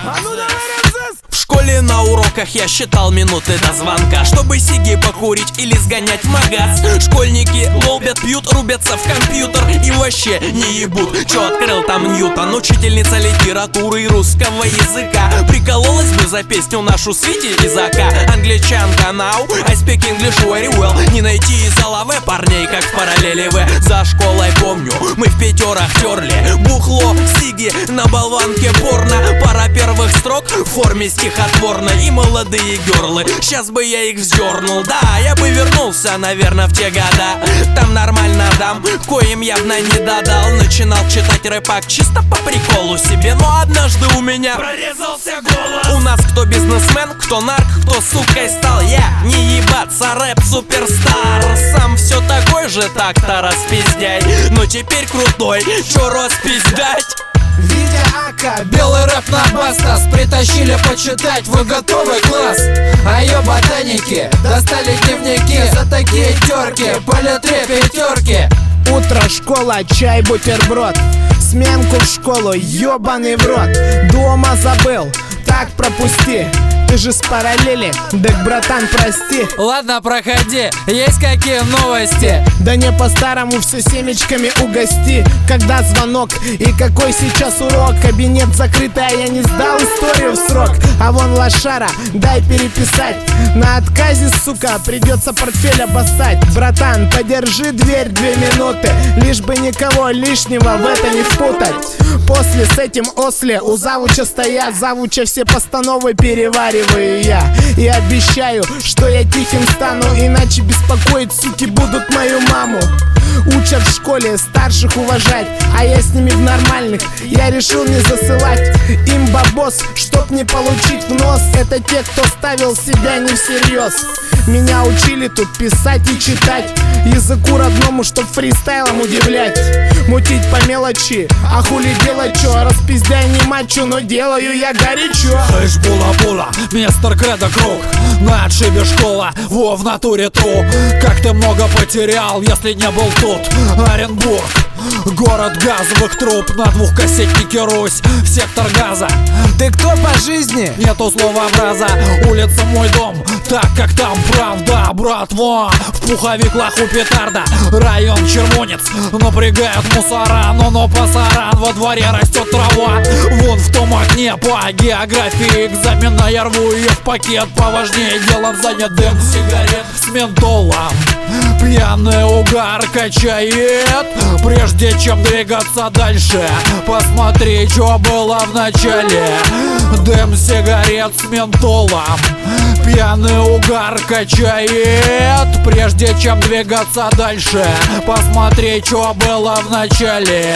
В школе на уроках я считал минуты до звонка, чтобы сиги покурить или сгонять в магаз. Школьники лобят, пьют, рубятся в компьютер и вообще не ебут. Чё открыл там Ньютон? Учительница литературы и русского языка прикололась бы за песню нашу Свити из АК. Англичанка now, I speak English very well. Не найти из Алаве парней, как в параллели В. За школой помню, мы в пятерах терли бухло, сиги на болванке порно. Пара первых строк в форме стихотворной и молодые герлы. Сейчас бы я их вздернул, да, я бы вернулся, наверное, в те года. Там нормально дам, коим явно не додал. Начинал читать рэпак чисто по приколу себе, но однажды у меня прорезался голос. У нас кто бизнесмен, кто нарк, кто сукой стал. Я не ебаться, рэп суперстар. Сам все такой же, так-то распиздяй, но теперь крутой, чё распиздять? Витя Ака, белый рэп на Бастас притащили почитать, вы готовый класс? А ее ботаники достали дневники за такие терки, по литре пятерки. Утро, школа, чай, бутерброд, сменку в школу, ёбаный в рот. Дома забыл, так пропусти, ты же с параллели, так, братан, прости. Ладно, проходи, есть какие новости? Да не по-старому, все семечками угости. Когда звонок и какой сейчас урок? Кабинет закрытый, а я не сдал историю в срок. А вон лошара, дай переписать. На отказе, сука, придется портфель обоссать. Братан, подержи дверь 2 минуты, лишь бы никого лишнего в это не впутать. После с этим осле у завуча стоят, завуча все постановы перевариваю я. И обещаю, что я тихим стану, иначе беспокоить, суки, будут мою маму. Учат в школе старших уважать, а я с ними в нормальных. Я решил не засылать им бабос, чтоб не получить в нос. Это те, кто ставил себя не всерьез. Меня учили тут писать и читать, языку родному, чтоб фристайлом удивлять. Мутить по мелочи, а хули делать чё? Распиздяй не мачо, но делаю я горячо. Хэш була-була, мистер Кредо Круг, на отшибе школа, во в натуре тру. Как ты много потерял, если не был тут. Оренбург, город газовых труб, на двухкассетнике Русь, сектор газа. Ты кто по жизни? Нету слова фраза, улица мой дом, так как там правда, братва. В пуховик лаху петарда, район Червонец, напрягают мусора, но пасаран, во дворе растет трава. Вон в том окне по географии экзамена я рву ее в пакет, поважнее делом занят дым сигарет с ментолом. Пьяный угар качает, прежде чем двигаться дальше, посмотри, что было в начале. Дым сигарет с ментолом. Пьяный угар качает, прежде чем двигаться дальше, посмотри, что было в начале.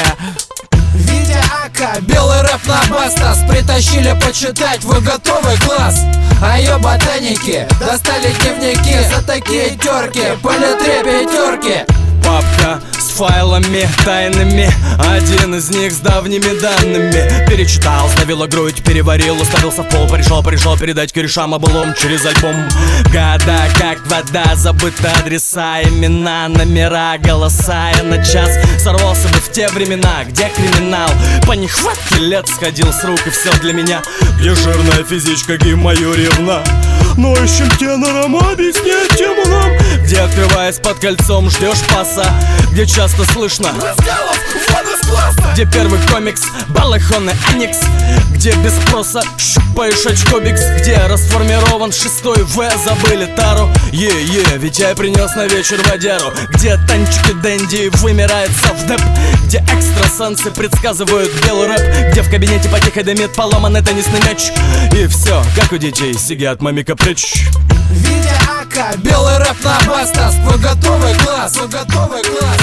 Витя Ака, белый рэп на Бастас притащили почитать, вы готовый класс? А ее ботаники достали дневники за такие терки, по литре пятерки. Папка с файлами тайными, один из них с давними данными. Перечитал, ставила грудь, переварил, уставился в пол. Пришел передать корешам облом через альбом. Года как вода, забыты адреса, имена, номера, голоса. Я на час сорвался бы в те времена, где криминал по нехватке лет сходил с рук, и все для меня. Где жирная физичка гей-мою ревна, ноющим тенором объяснять тему нам. Где, открываясь под кольцом, ждешь паса, где часто слышно разделов вон из класса. Где первый комикс, балахоны, аникс, где без спроса щупаешь очкобикс. Где расформирован 6-й В, забыли тару. Ведь я принес на вечер водяру. Где танчики Дэнди вымирает совдеп. Где экстрасенсы предсказывают белый рэп. Где в кабинете потихо дымит поломанный теннисный мяч. И все, как у детей, сиги от мамика прочь. Витя Ака, белый рэп на Бастас, вы готовый класс? Вы готовый класс?